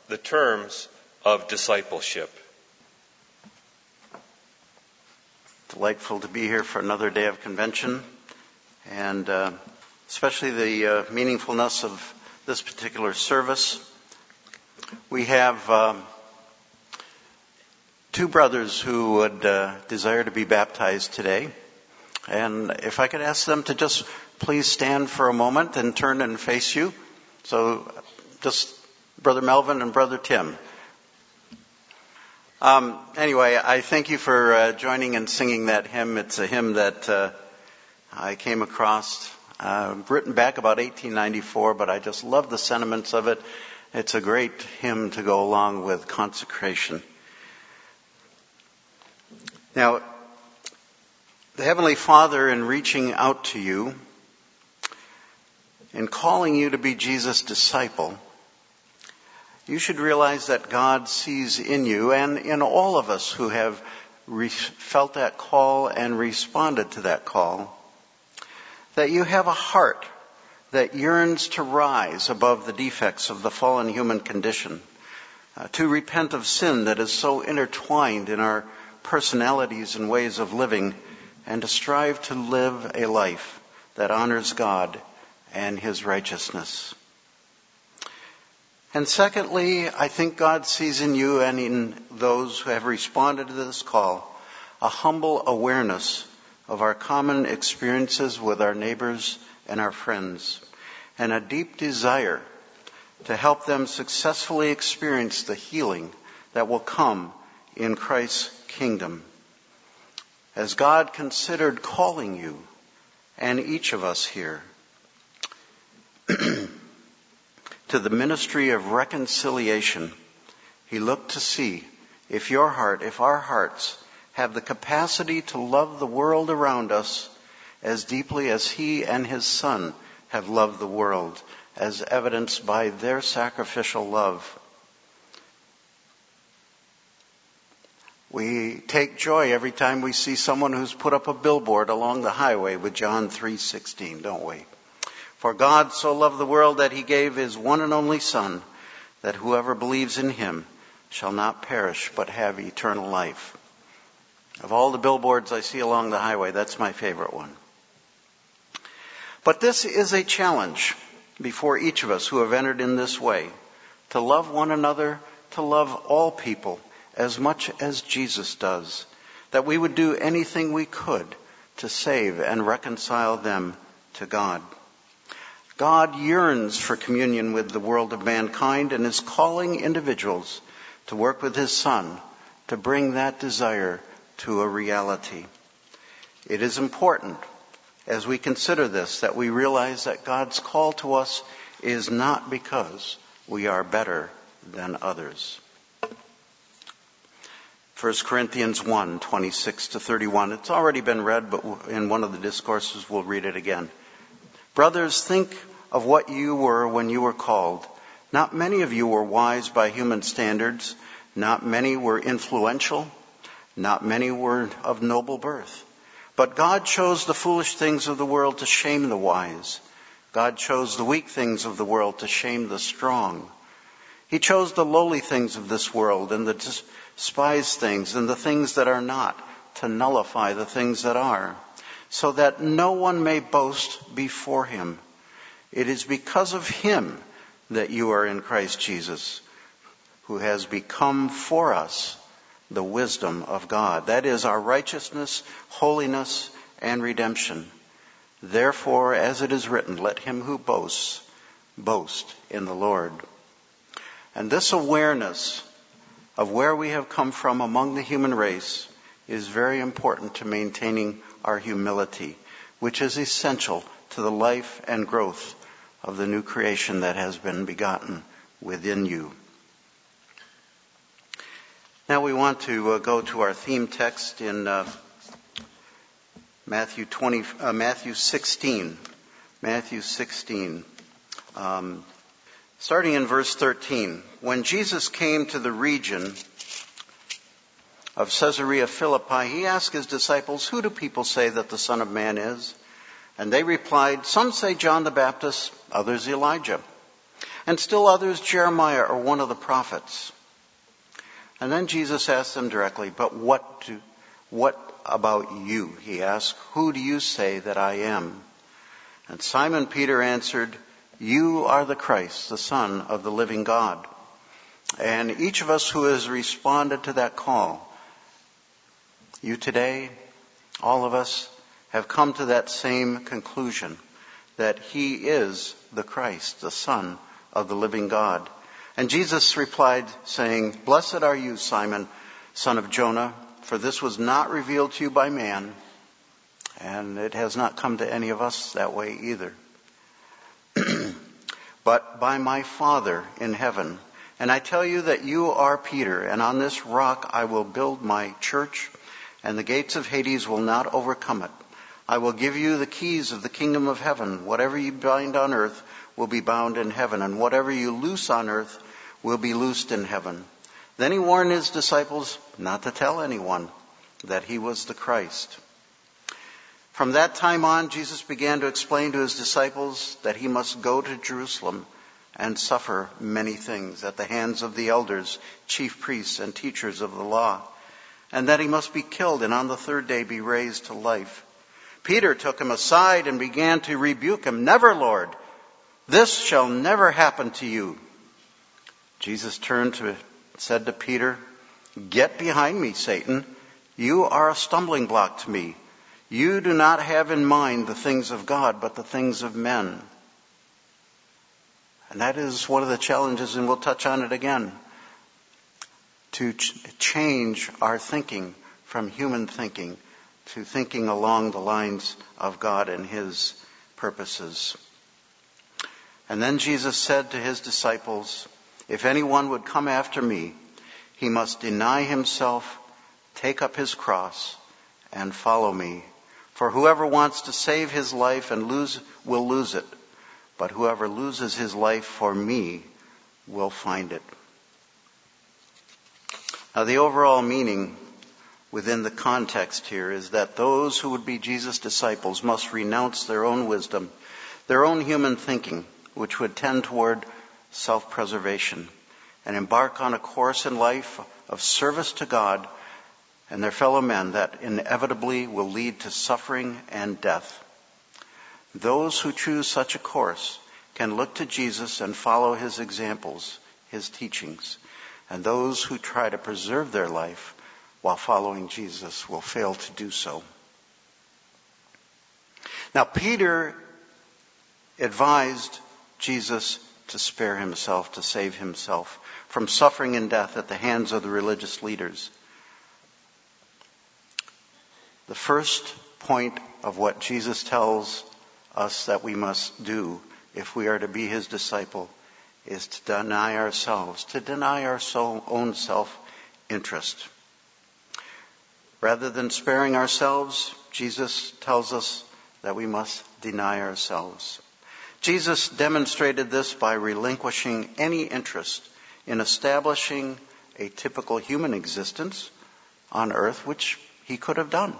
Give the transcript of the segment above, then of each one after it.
the terms of discipleship. Delightful to be here for another day of convention, and especially the meaningfulness of this particular service. We have two brothers who would desire to be baptized today. And if I could ask them to just please stand for a moment and turn and face you. So just Brother Melvin and Brother Tim. Anyway, I thank you for joining and singing that hymn. It's a hymn that I came across, written back about 1894, but I just love the sentiments of it. It's a great hymn to go along with consecration. Now, the Heavenly Father, in reaching out to you, in calling you to be Jesus' disciple, you should realize that God sees in you and in all of us who have felt that call and responded to that call, that you have a heart that yearns to rise above the defects of the fallen human condition, to repent of sin that is so intertwined in our personalities and ways of living, and to strive to live a life that honors God and His righteousness. And secondly, I think God sees in you and in those who have responded to this call a humble awareness of our common experiences with our neighbors and our friends, and a deep desire to help them successfully experience the healing that will come in Christ's kingdom. As God considered calling you and each of us here to the ministry of reconciliation, He looked to see if our hearts have the capacity to love the world around us as deeply as He and His Son have loved the world, as evidenced by their sacrificial love. We take joy every time we see someone who's put up a billboard along the highway with John 3:16, don't we? For God so loved the world that He gave His one and only Son, that whoever believes in Him shall not perish but have eternal life. Of all the billboards I see along the highway, that's my favorite one. But this is a challenge before each of us who have entered in this way, to love one another, to love all people as much as Jesus does, that we would do anything we could to save and reconcile them to God. God yearns for communion with the world of mankind and is calling individuals to work with His Son to bring that desire to a reality. It is important, as we consider this, that we realize that God's call to us is not because we are better than others. 1 Corinthians 1:26-31. It's already been read, but in one of the discourses we'll read it again. Brothers, think of what you were when you were called. Not many of you were wise by human standards. Not many were influential. Not many were of noble birth. But God chose the foolish things of the world to shame the wise. God chose the weak things of the world to shame the strong. He chose the lowly things of this world and the despised things and the things that are not to nullify the things that are, so that no one may boast before Him. It is because of Him that you are in Christ Jesus, who has become for us the wisdom of God. That is our righteousness, holiness, and redemption. Therefore, as it is written, let him who boasts, boast in the Lord. And this awareness of where we have come from among the human race is very important to maintaining our humility, which is essential to the life and growth of the new creation that has been begotten within you. Now we want to go to our theme text in Matthew 16. Matthew 16. Starting in verse 13. When Jesus came to the region of Caesarea Philippi, He asked His disciples, "Who do people say that the Son of Man is?" And they replied, "Some say John the Baptist, others Elijah, and still others Jeremiah or one of the prophets. And then Jesus asked them directly, but what about you? He asked, who do you say that I am? And Simon Peter answered, you are the Christ, the Son of the living God. And each of us who has responded to that call, you today, all of us, have come to that same conclusion, that he is the Christ, the Son of the living God. And Jesus replied, saying, blessed are you, Simon, son of Jonah, for this was not revealed to you by man, and it has not come to any of us that way either, but by my Father in heaven. And I tell you that you are Peter, and on this rock I will build my church, and the gates of Hades will not overcome it. I will give you the keys of the kingdom of heaven. Whatever you bind on earth will be bound in heaven, and whatever you loose on earth will be loosed in heaven. Then he warned his disciples not to tell anyone that he was the Christ. From that time on, Jesus began to explain to his disciples that he must go to Jerusalem and suffer many things at the hands of the elders, chief priests, and teachers of the law, and that he must be killed and on the third day be raised to life. Peter took him aside and began to rebuke him. Never, Lord, this shall never happen to you. Jesus said to Peter, get behind me, Satan. You are a stumbling block to me. You do not have in mind the things of God, but the things of men. And that is one of the challenges, and we'll touch on it again, to change our thinking from human thinking to thinking along the lines of God and his purposes. And then Jesus said to his disciples, if anyone would come after me, he must deny himself, take up his cross, and follow me. For whoever wants to save his life will lose it, but whoever loses his life for me will find it. Now, the overall meaning within the context here is that those who would be Jesus' disciples must renounce their own wisdom, their own human thinking, which would tend toward self-preservation, and embark on a course in life of service to God and their fellow men that inevitably will lead to suffering and death. Those who choose such a course can look to Jesus and follow his examples, his teachings. And those who try to preserve their life while following Jesus will fail to do so. Now, Peter advised Jesus to spare himself, to save himself from suffering and death at the hands of the religious leaders. The first point of what Jesus tells us that we must do if we are to be his disciple is to deny ourselves, to deny our own self-interest. Rather than sparing ourselves, Jesus tells us that we must deny ourselves. Jesus demonstrated this by relinquishing any interest in establishing a typical human existence on earth, which he could have done.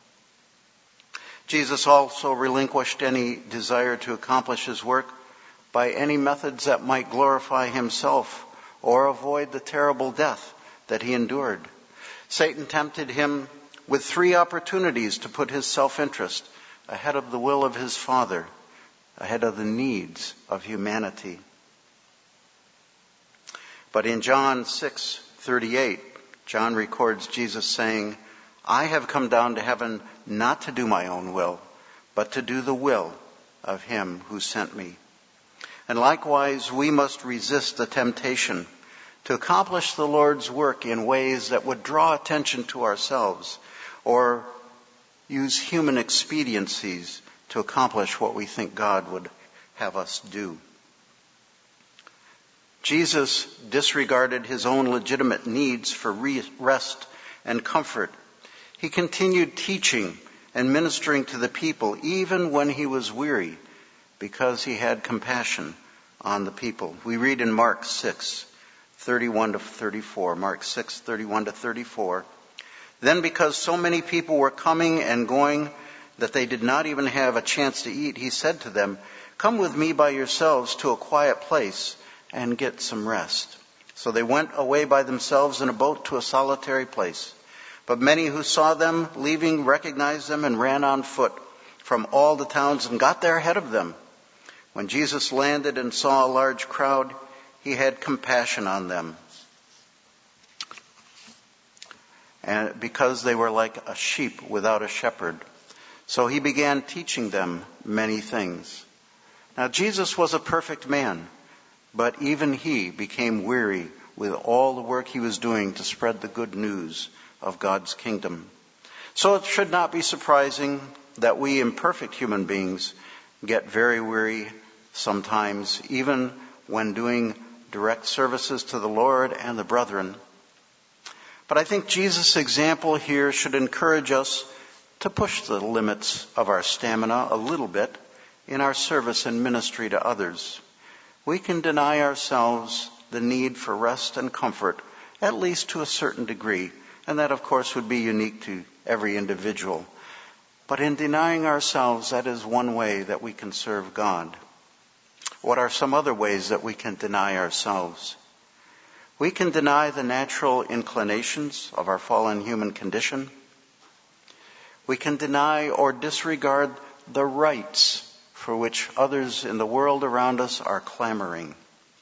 Jesus also relinquished any desire to accomplish his work by any methods that might glorify himself or avoid the terrible death that he endured. Satan tempted him with 3 opportunities to put his self-interest ahead of the will of his Father, ahead of the needs of humanity. But in John 6:38, John records Jesus saying, I have come down to heaven not to do my own will, but to do the will of him who sent me. And likewise, we must resist the temptation to accomplish the Lord's work in ways that would draw attention to ourselves or use human expediencies to accomplish what we think God would have us do. Jesus disregarded his own legitimate needs for rest and comfort. He continued teaching and ministering to the people even when he was weary, because he had compassion on the people. We read in Mark 6:31-34. Mark 6:31-34. Then because so many people were coming and going that they did not even have a chance to eat, he said to them, come with me by yourselves to a quiet place and get some rest. So they went away by themselves in a boat to a solitary place. But many who saw them leaving recognized them and ran on foot from all the towns and got there ahead of them. When Jesus landed and saw a large crowd, he had compassion on them, and because they were like a sheep without a shepherd. So he began teaching them many things. Now Jesus was a perfect man, but even he became weary with all the work he was doing to spread the good news of God's kingdom. So it should not be surprising that we imperfect human beings get very weary sometimes, even when doing direct services to the Lord and the brethren. But I think Jesus' example here should encourage us to push the limits of our stamina a little bit in our service and ministry to others. We can deny ourselves the need for rest and comfort, at least to a certain degree, and that, of course, would be unique to every individual. But in denying ourselves, that is one way that we can serve God. What are some other ways that we can deny ourselves? We can deny the natural inclinations of our fallen human condition. We can deny or disregard the rights for which others in the world around us are clamoring.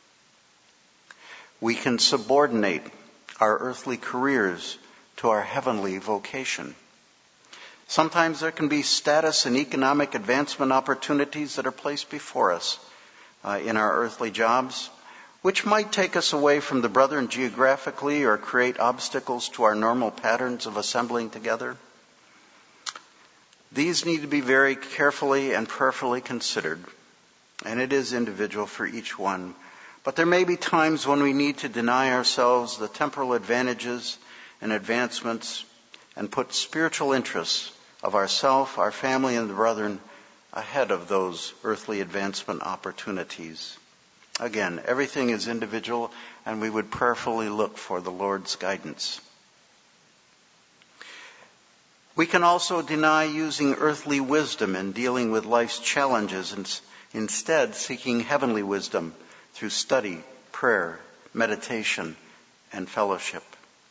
We can subordinate our earthly careers to our heavenly vocation. Sometimes there can be status and economic advancement opportunities that are placed before us in our earthly jobs, which might take us away from the brethren geographically or create obstacles to our normal patterns of assembling together. These need to be very carefully and prayerfully considered, and it is individual for each one. But there may be times when we need to deny ourselves the temporal advantages and advancements and put spiritual interests of ourself, our family, and the brethren ahead of those earthly advancement opportunities. Again, everything is individual, and we would prayerfully look for the Lord's guidance. We can also deny using earthly wisdom in dealing with life's challenges and instead seeking heavenly wisdom through study, prayer, meditation, and fellowship.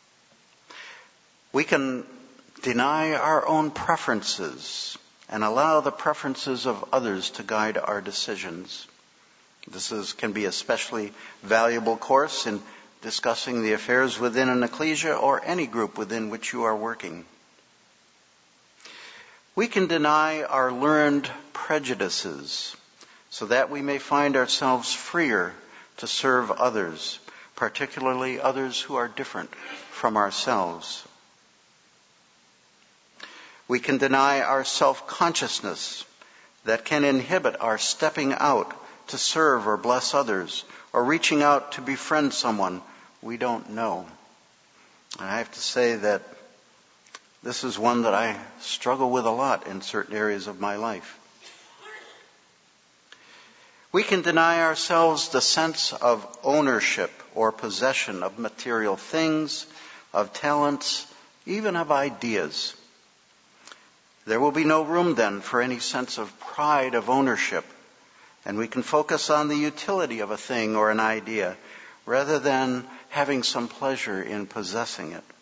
We can deny our own preferences and allow the preferences of others to guide our decisions. This can be especially valuable course in discussing the affairs within an ecclesia or any group within which you are working. We can deny our learned prejudices so that we may find ourselves freer to serve others, particularly others who are different from ourselves. We can deny our self-consciousness that can inhibit our stepping out to serve or bless others, or reaching out to befriend someone we don't know. And I have to say that this is one that I struggle with a lot in certain areas of my life. We can deny ourselves the sense of ownership or possession of material things, of talents, even of ideas. There will be no room then for any sense of pride of ownership, and we can focus on the utility of a thing or an idea rather than having some pleasure in possessing it.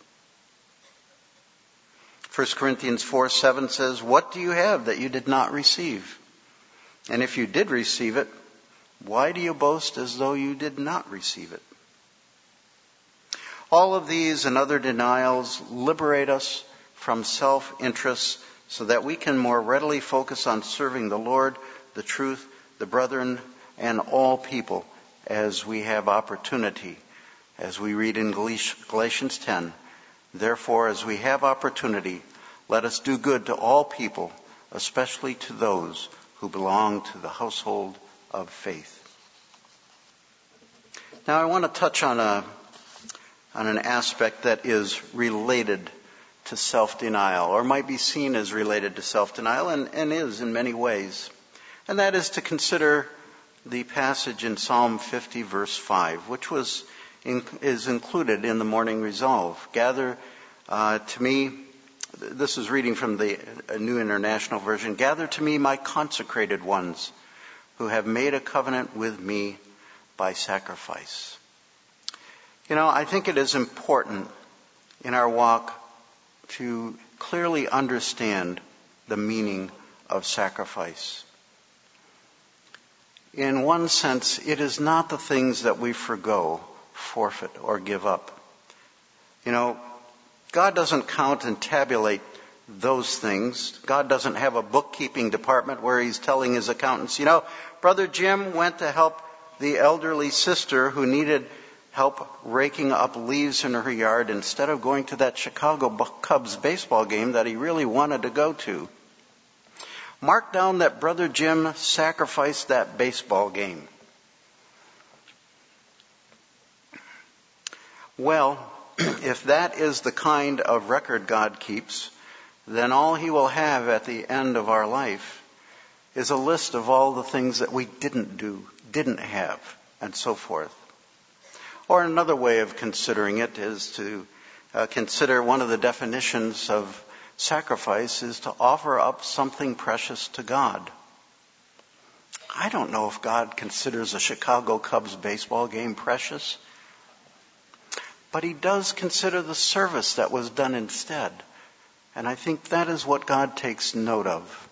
1 Corinthians 4:7 says, "What do you have that you did not receive? And if you did receive it, why do you boast as though you did not receive it?" All of these and other denials liberate us from self-interest so that we can more readily focus on serving the Lord, the truth, the brethren, and all people as we have opportunity. As we read in Galatians 10, "Therefore, as we have opportunity, let us do good to all people, especially to those who belong to the household of faith." Now I want to touch on an aspect that is related to self-denial, or might be seen as related to self-denial, and is in many ways. And that is to consider the passage in Psalm 50, verse 5, which is included in the morning resolve. "Gather to me," this is reading from the New International Version, "Gather to me my consecrated ones, who have made a covenant with me. by sacrifice. I think it is important in our walk to clearly understand the meaning of sacrifice. In one sense, it is not the things that we forgo, forfeit, or give up. God doesn't count and tabulate those things. God doesn't have a bookkeeping department where he's telling his accountants, Brother Jim went to help the elderly sister who needed help raking up leaves in her yard instead of going to that Chicago Cubs baseball game that he really wanted to go to. Mark down that Brother Jim sacrificed that baseball game. Well, if that is the kind of record God keeps, then all he will have at the end of our life is a list of all the things that we didn't do, didn't have, and so forth. Or another way of considering it is to consider one of the definitions of sacrifice is to offer up something precious to God. I don't know if God considers a Chicago Cubs baseball game precious, but he does consider the service that was done instead. And I think that is what God takes note of.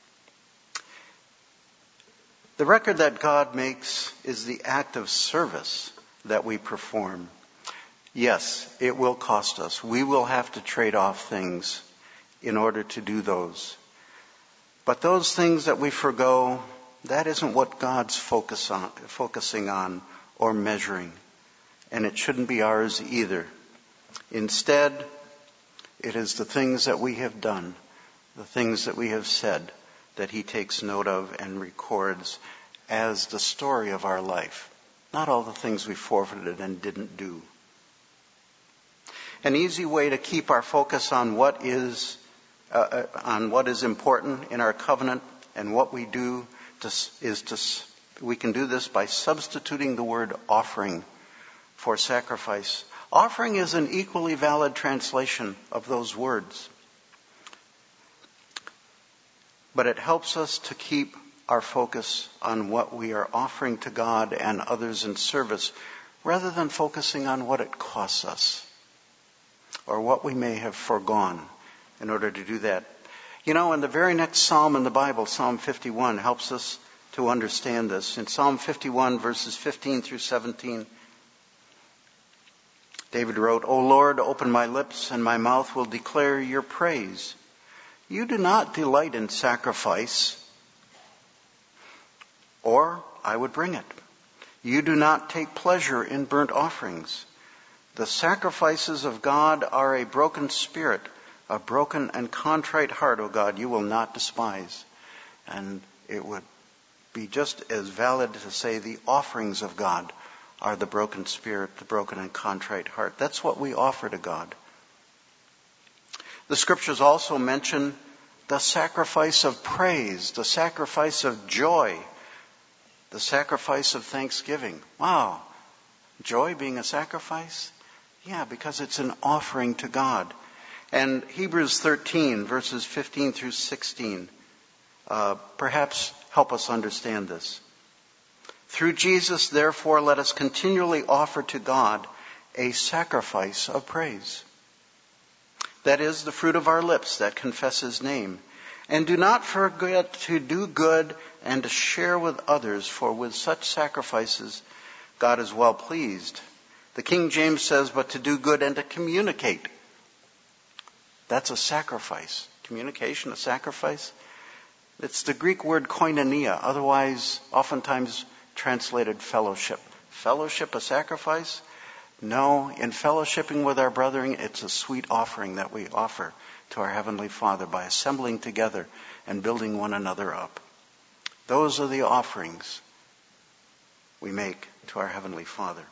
The record that God makes is the act of service that we perform. Yes, it will cost us. We will have to trade off things in order to do those. But those things that we forgo, that isn't what God's focusing on or measuring. And it shouldn't be ours either. Instead, it is the things that we have done, the things that we have said, that he takes note of and records as the story of our life. Not all the things we forfeited and didn't do. An easy way to keep our focus on what is important in our covenant and what we do we can do this by substituting the word offering for sacrifice. Offering is an equally valid translation of those words. But it helps us to keep our focus on what we are offering to God and others in service, rather than focusing on what it costs us or what we may have foregone in order to do that. And the very next psalm in the Bible, Psalm 51, helps us to understand this. In Psalm 51, verses 15 through 17, David wrote, O Lord, open my lips, and my mouth will declare your praise. You do not delight in sacrifice, or I would bring it. You do not take pleasure in burnt offerings. The sacrifices of God are a broken spirit, a broken and contrite heart, O God, you will not despise. And it would be just as valid to say the offerings of God are the broken spirit, the broken and contrite heart. That's what we offer to God. The scriptures also mention the sacrifice of praise, the sacrifice of joy, the sacrifice of thanksgiving. Wow, joy being a sacrifice? Yeah, because it's an offering to God. And Hebrews 13, verses 15 through 16, perhaps help us understand this. Through Jesus, therefore, let us continually offer to God a sacrifice of praise. That is the fruit of our lips that confess his name. And do not forget to do good and to share with others, for with such sacrifices God is well pleased. The King James says, but to do good and to communicate. That's a sacrifice. Communication, a sacrifice. It's the Greek word koinonia, otherwise oftentimes translated fellowship. Fellowship, a sacrifice? No, in fellowshipping with our brethren, it's a sweet offering that we offer to our Heavenly Father by assembling together and building one another up. Those are the offerings we make to our Heavenly Father.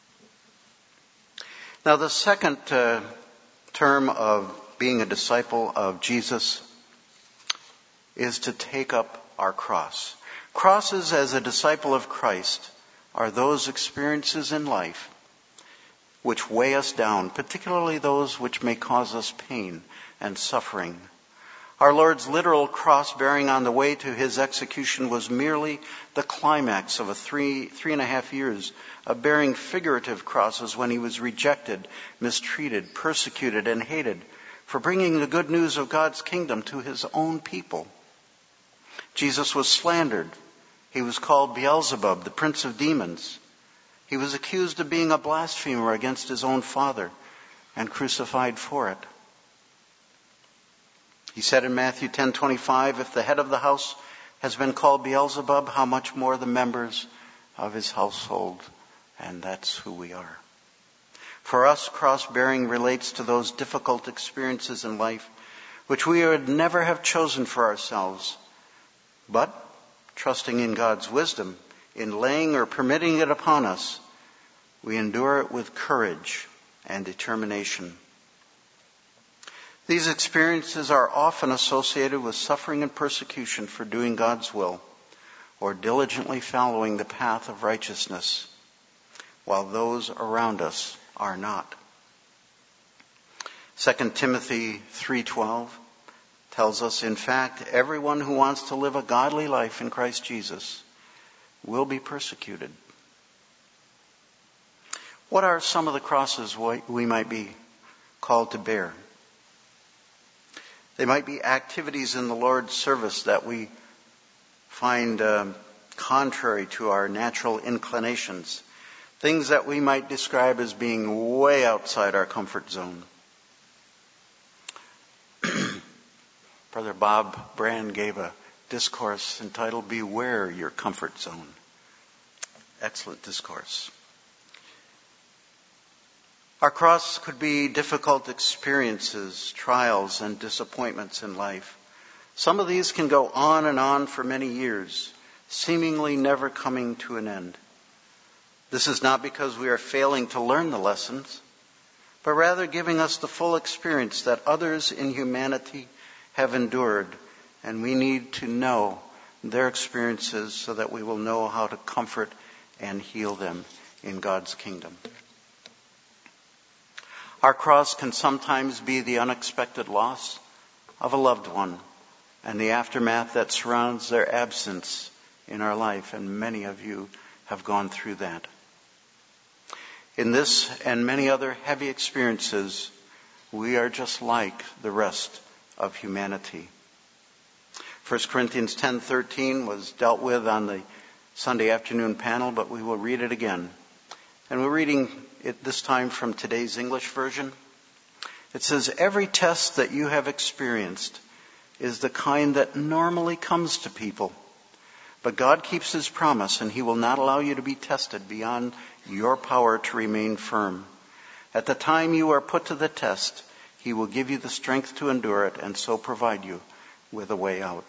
Now, the second term of being a disciple of Jesus is to take up our cross. Crosses as a disciple of Christ are those experiences in life which weigh us down, particularly those which may cause us pain and suffering. Our Lord's literal cross bearing on the way to his execution was merely the climax of three and a half years of bearing figurative crosses when he was rejected, mistreated, persecuted, and hated for bringing the good news of God's kingdom to his own people. Jesus was slandered. He was called Beelzebub, the prince of demons. He was accused of being a blasphemer against his own Father and crucified for it. He said in Matthew 10:25, if the head of the house has been called Beelzebub, how much more the members of his household? And that's who we are. For us, cross-bearing relates to those difficult experiences in life which we would never have chosen for ourselves. But, trusting in God's wisdom, in laying or permitting it upon us, we endure it with courage and determination. These experiences are often associated with suffering and persecution for doing God's will or diligently following the path of righteousness, while those around us are not. 2 Timothy 3:12 tells us, in fact, everyone who wants to live a godly life in Christ Jesus will be persecuted. What are some of the crosses we might be called to bear? They might be activities in the Lord's service that we find contrary to our natural inclinations. Things that we might describe as being way outside our comfort zone. Brother Bob Brand gave a discourse entitled, Beware Your Comfort Zone. Excellent discourse. Our cross could be difficult experiences, trials, and disappointments in life. Some of these can go on and on for many years, seemingly never coming to an end. This is not because we are failing to learn the lessons, but rather giving us the full experience that others in humanity have endured, and we need to know their experiences so that we will know how to comfort and heal them in God's kingdom. Our cross can sometimes be the unexpected loss of a loved one and the aftermath that surrounds their absence in our life, and many of you have gone through that. In this and many other heavy experiences, we are just like the rest of humanity. 1 Corinthians 10:13 was dealt with on the Sunday afternoon panel, but we will read it again. And we're reading it this time from today's English version. It says, every test that you have experienced is the kind that normally comes to people. But God keeps his promise, and he will not allow you to be tested beyond your power to remain firm. At the time you are put to the test, he will give you the strength to endure it and so provide you with a way out.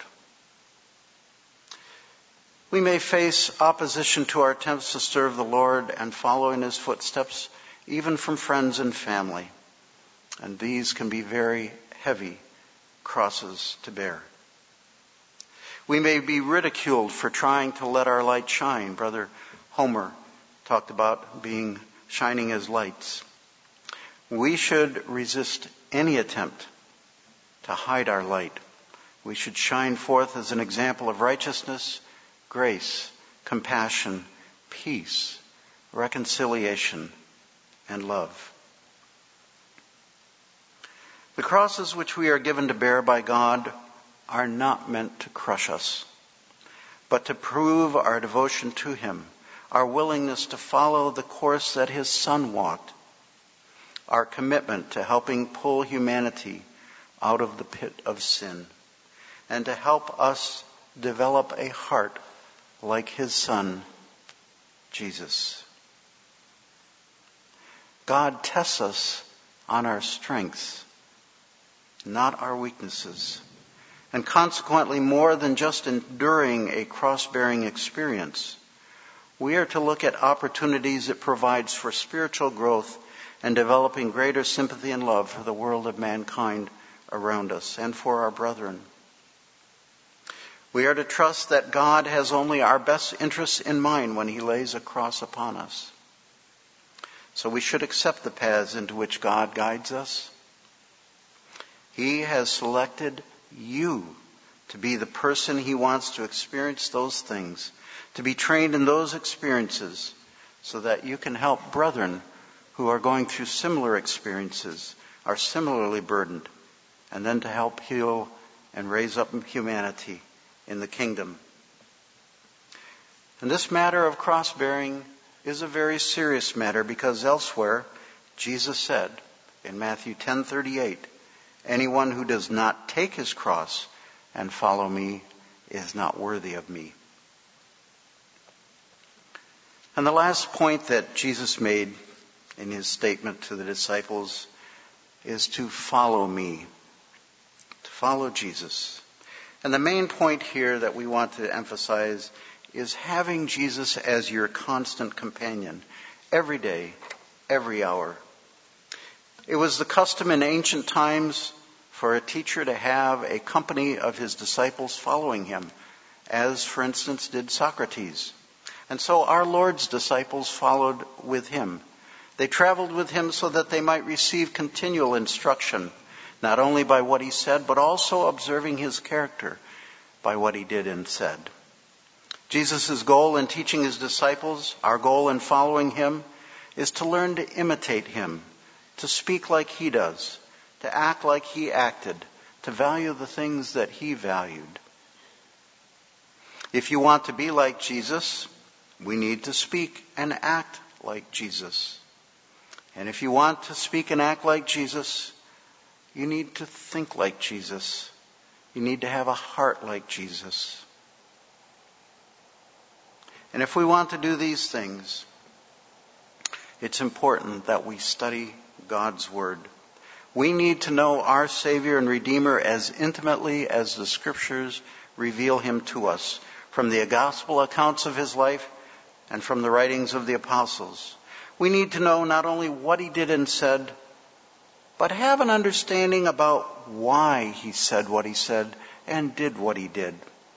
We may face opposition to our attempts to serve the Lord and follow in his footsteps, even from friends and family. And these can be very heavy crosses to bear. We may be ridiculed for trying to let our light shine. Brother Homer talked about shining as lights. We should resist any attempt to hide our light. We should shine forth as an example of righteousness, grace, compassion, peace, reconciliation, and love. The crosses which we are given to bear by God are not meant to crush us, but to prove our devotion to him, our willingness to follow the course that his Son walked, our commitment to helping pull humanity out of the pit of sin, and to help us develop a heart like his Son, Jesus. God tests us on our strengths, not our weaknesses. And consequently, more than just enduring a cross-bearing experience, we are to look at opportunities it provides for spiritual growth and developing greater sympathy and love for the world of mankind around us and for our brethren. We are to trust that God has only our best interests in mind when he lays a cross upon us. So we should accept the paths into which God guides us. He has selected you to be the person he wants to experience those things, to be trained in those experiences, so that you can help brethren who are going through similar experiences, are similarly burdened, and then to help heal and raise up humanity in the kingdom. And this matter of cross-bearing is a very serious matter, because elsewhere Jesus said in Matthew 10:38, anyone who does not take his cross and follow me is not worthy of me. And the last point that Jesus made in his statement to the disciples is to follow me, to follow Jesus. And the main point here that we want to emphasize is having Jesus as your constant companion every day, every hour. It was the custom in ancient times for a teacher to have a company of his disciples following him, as, for instance, did Socrates. And so our Lord's disciples followed with him. They traveled with him so that they might receive continual instruction, not only by what he said, but also observing his character by what he did and said. Jesus' goal in teaching his disciples, our goal in following him, is to learn to imitate him, to speak like he does, to act like he acted, to value the things that he valued. If you want to be like Jesus, we need to speak and act like Jesus. And if you want to speak and act like Jesus, you need to think like Jesus. You need to have a heart like Jesus. And if we want to do these things, it's important that we study God's Word. We need to know our Savior and Redeemer as intimately as the Scriptures reveal him to us, from the gospel accounts of his life and from the writings of the apostles. We need to know not only what he did and said, but have an understanding about why he said what he said and did what he did.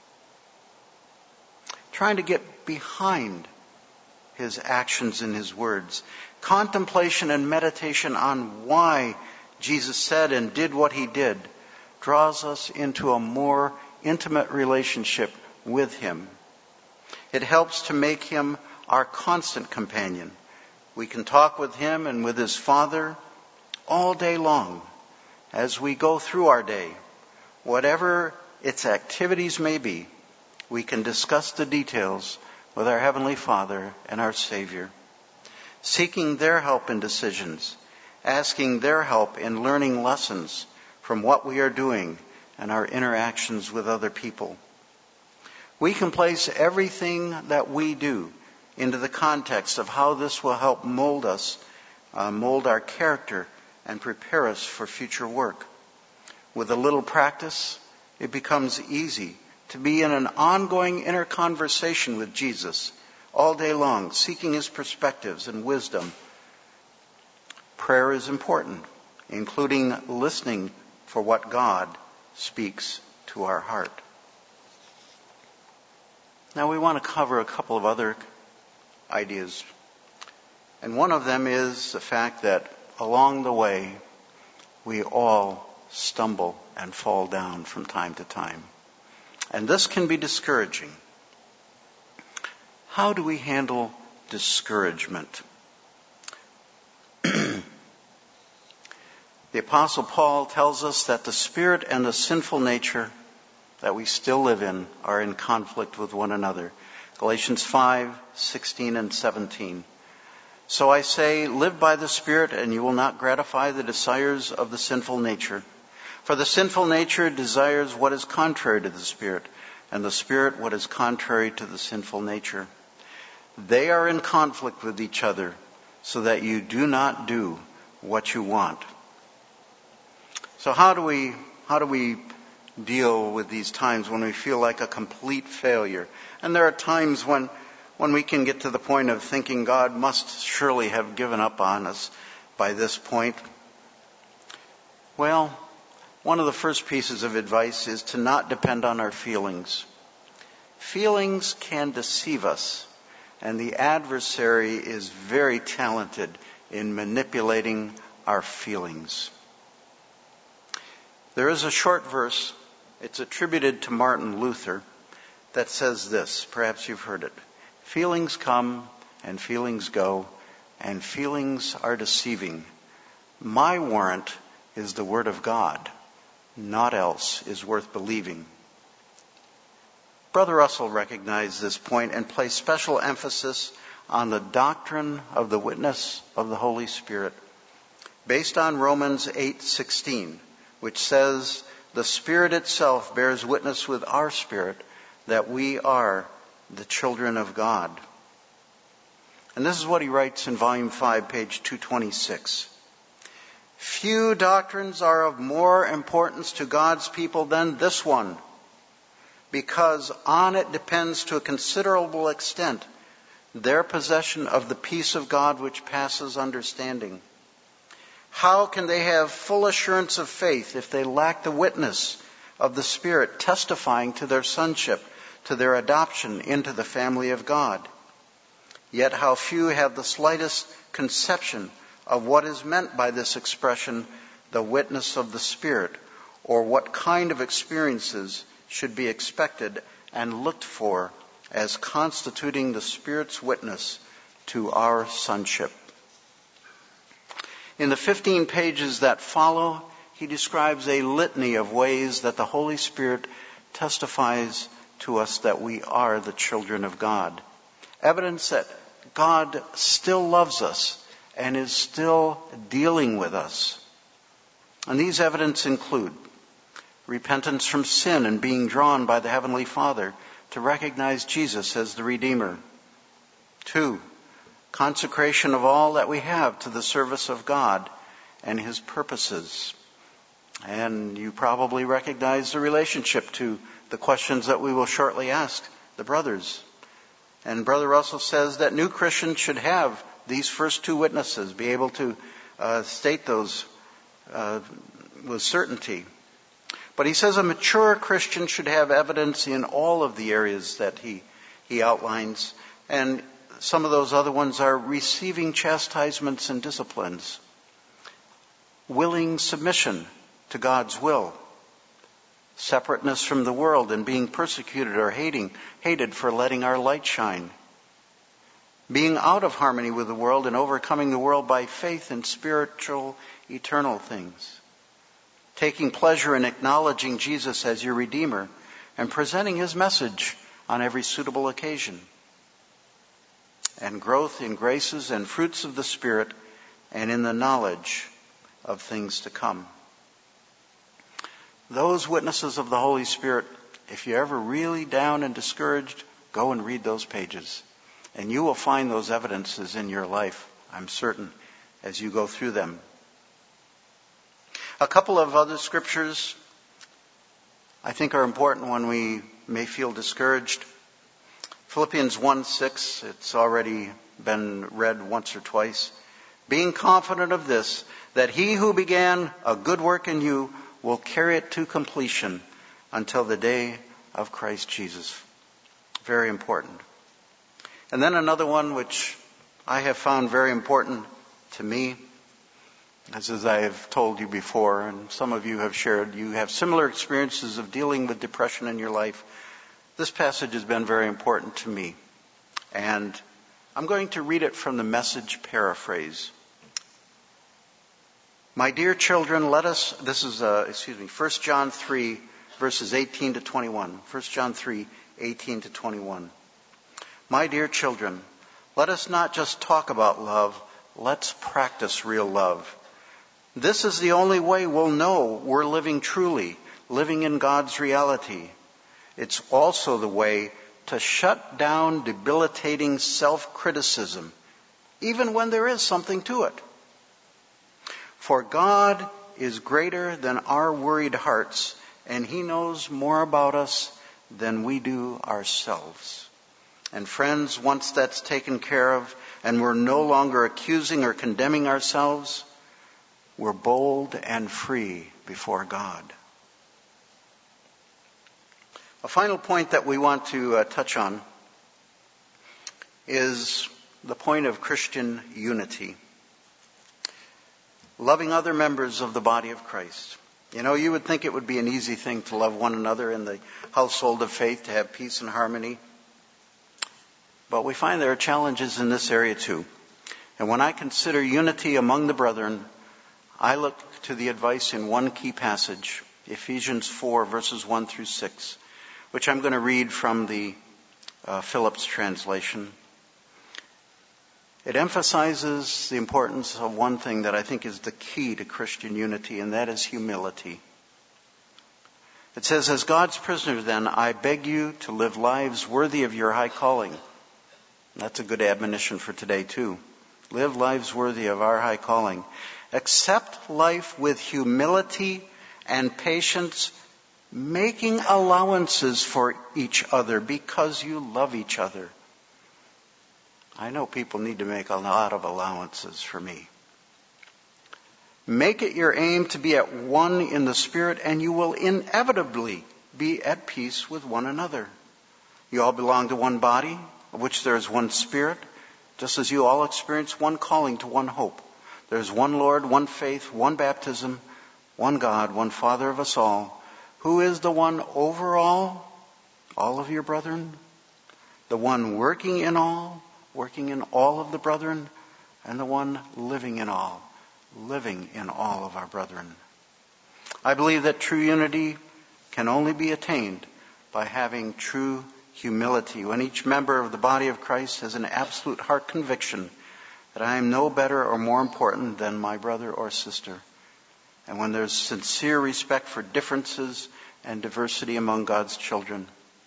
Trying to get behind his actions and his words. Contemplation and meditation on why Jesus said and did what he did draws us into a more intimate relationship with him. It helps to make him our constant companion. We can talk with him and with his Father all day long as we go through our day. Whatever its activities may be, we can discuss the details with our Heavenly Father and our Savior, seeking their help in decisions, asking their help in learning lessons from what we are doing and our interactions with other people. We can place everything that we do into the context of how this will help mold us, mold our character, and prepare us for future work. With a little practice, it becomes easy to be in an ongoing inner conversation with Jesus all day long, seeking his perspectives and wisdom. Prayer is important, including listening for what God speaks to our heart. Now we want to cover a couple of other ideas. And one of them is the fact that along the way, we all stumble and fall down from time to time. And this can be discouraging. How do we handle discouragement? The Apostle Paul tells us that the spirit and the sinful nature that we still live in are in conflict with one another. Galatians 5:16 and 17. So I say, live by the Spirit, and you will not gratify the desires of the sinful nature. For the sinful nature desires what is contrary to the Spirit, and the Spirit what is contrary to the sinful nature. They are in conflict with each other, so that you do not do what you want. So how do we deal with these times when we feel like a complete failure? And there are times when we can get to the point of thinking God must surely have given up on us by this point. Well, one of the first pieces of advice is to not depend on our feelings. Feelings can deceive us, and the adversary is very talented in manipulating our feelings. There is a short verse It's attributed to Martin Luther that says this. Perhaps you've heard it. Feelings come and feelings go, and feelings are deceiving. My warrant is the word of God. Naught else is worth believing. Brother Russell recognized this point and placed special emphasis on the doctrine of the witness of the Holy Spirit, based on Romans 8:16, which says, the Spirit itself bears witness with our spirit that we are the children of God. And this is what he writes in Volume 5, page 226. Few doctrines are of more importance to God's people than this one, because on it depends to a considerable extent their possession of the peace of God which passes understanding. How can they have full assurance of faith if they lack the witness of the Spirit testifying to their sonship, to their adoption into the family of God? Yet how few have the slightest conception of what is meant by this expression, the witness of the Spirit, or what kind of experiences should be expected and looked for as constituting the Spirit's witness to our sonship. In the 15 pages that follow, he describes a litany of ways that the Holy Spirit testifies to us that we are the children of God. Evidence that God still loves us and is still dealing with us. And these evidence include repentance from sin and being drawn by the Heavenly Father to recognize Jesus as the Redeemer. 2, consecration of all that we have to the service of God and His purposes. And you probably recognize the relationship to the questions that we will shortly ask the brothers. And Brother Russell says that new Christians should have these first two witnesses, be able to state those with certainty. But he says a mature Christian should have evidence in all of the areas that he outlines. And some of those other ones are receiving chastisements and disciplines, willing submission to God's will, separateness from the world and being persecuted or hated for letting our light shine, being out of harmony with the world and overcoming the world by faith in spiritual, eternal things, taking pleasure in acknowledging Jesus as your Redeemer and presenting His message on every suitable occasion, and growth in graces and fruits of the Spirit and in the knowledge of things to come. Those witnesses of the Holy Spirit, if you're ever really down and discouraged, go and read those pages. And you will find those evidences in your life, I'm certain, as you go through them. A couple of other scriptures I think are important when we may feel discouraged. Philippians 1:6, it's already been read once or twice. Being confident of this, that He who began a good work in you will carry it to completion until the day of Christ Jesus. Very important. And then another one which I have found very important to me, as I have told you before, and some of you have shared, you have similar experiences of dealing with depression in your life. This passage has been very important to me. And I'm going to read it from the Message paraphrase. My dear children, this is 1 John 3, verses 18 to 21. 1 John 3, 18 to 21. My dear children, let us not just talk about love, let's practice real love. This is the only way we'll know we're living truly, living in God's reality. It's also the way to shut down debilitating self-criticism, even when there is something to it. For God is greater than our worried hearts, and He knows more about us than we do ourselves. And friends, once that's taken care of, and we're no longer accusing or condemning ourselves, we're bold and free before God. A final point that we want to touch on is the point of Christian unity. Loving other members of the body of Christ. You know, you would think it would be an easy thing to love one another in the household of faith, to have peace and harmony. But we find there are challenges in this area too. And when I consider unity among the brethren, I look to the advice in one key passage, Ephesians 4, verses 1 through 6, which I'm going to read from the Phillips translation. It emphasizes the importance of one thing that I think is the key to Christian unity, and that is humility. It says, "As God's prisoner, then, I beg you to live lives worthy of your high calling." That's a good admonition for today, too. Live lives worthy of our high calling. Accept life with humility and patience, making allowances for each other because you love each other. I know people need to make a lot of allowances for me. Make it your aim to be at one in the Spirit, and you will inevitably be at peace with one another. You all belong to one body, of which there is one Spirit, just as you all experience one calling to one hope. There is one Lord, one faith, one baptism, one God, one Father of us all, who is the one over all of your brethren, the one working in all of the brethren, and the one living in all of our brethren. I believe that true unity can only be attained by having true humility, when each member of the body of Christ has an absolute heart conviction that I am no better or more important than my brother or sister, and when there's sincere respect for differences and diversity among God's children.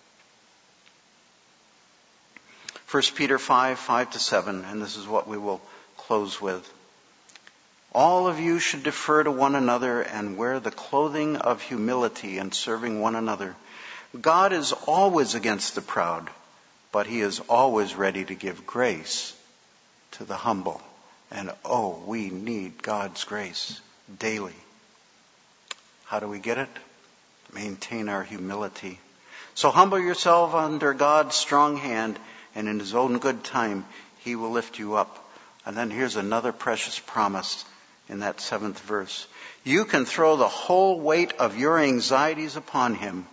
1 Peter 5, 5-7, and this is what we will close with. All of you should defer to one another and wear the clothing of humility in serving one another. God is always against the proud, but He is always ready to give grace to the humble. And we need God's grace daily. How do we get it? Maintain our humility. So humble yourself under God's strong hand, and in His own good time, He will lift you up. And then here's another precious promise in that 7th verse. You can throw the whole weight of your anxieties upon Him,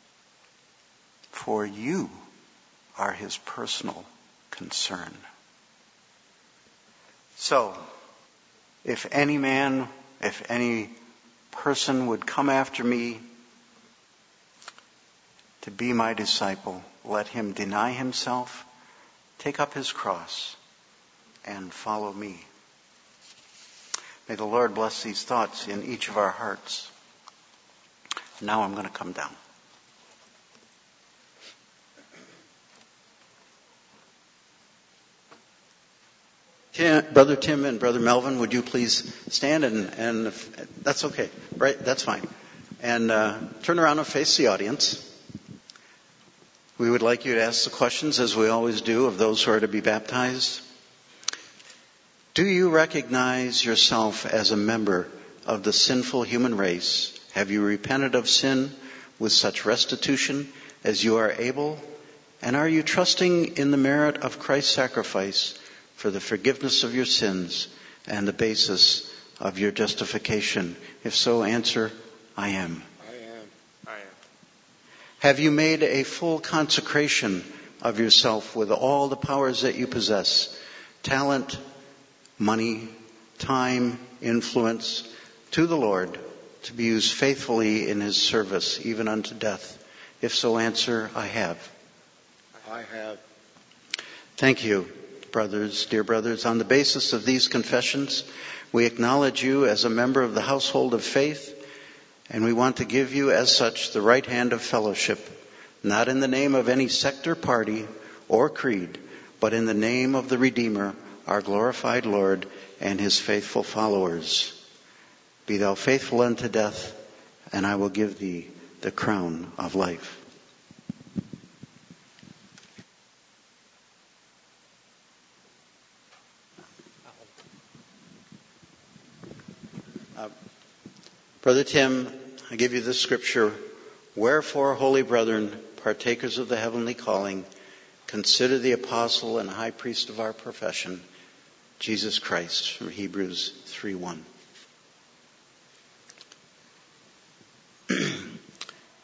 for you are His personal concern. So, if any person would come after me to be my disciple, let him deny himself, take up his cross, and follow me. May the Lord bless these thoughts in each of our hearts. Now I'm going to come down. Brother Tim and Brother Melvin, would you please stand and if, that's okay, right? That's fine. And turn around and face the audience. We would like you to ask the questions, as we always do, of those who are to be baptized. Do you recognize yourself as a member of the sinful human race? Have you repented of sin with such restitution as you are able? And are you trusting in the merit of Christ's sacrifice for the forgiveness of your sins and the basis of your justification? If so, answer, I am. I am. Have you made a full consecration of yourself with all the powers that you possess? Talent, money, time, influence, to the Lord, to be used faithfully in His service, even unto death? If so, answer, I have. I have. Thank you, brothers, dear brothers. On the basis of these confessions, we acknowledge you as a member of the household of faith, and we want to give you as such the right hand of fellowship, not in the name of any sect or party or creed, but in the name of the Redeemer, our glorified Lord, and His faithful followers. Be thou faithful unto death, and I will give thee the crown of life. Brother Tim, I give you this scripture. Wherefore, holy brethren, partakers of the heavenly calling, consider the apostle and high priest of our profession, Jesus Christ, from Hebrews 3:1.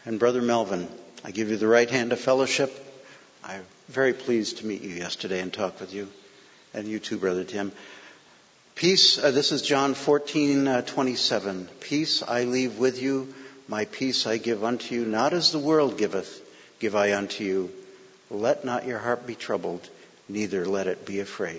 And Brother Melvin, I give you the right hand of fellowship. I'm very pleased to meet you yesterday and talk with you. And you too, Brother Tim. Peace, this is John 14:27. Peace I leave with you, my peace I give unto you. Not as the world giveth, give I unto you. Let not your heart be troubled, neither let it be afraid.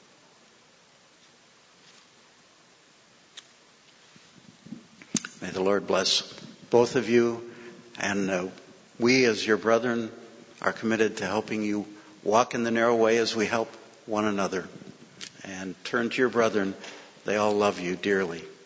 May the Lord bless both of you, and we as your brethren are committed to helping you walk in the narrow way as we help one another. And turn to your brethren. They all love you dearly.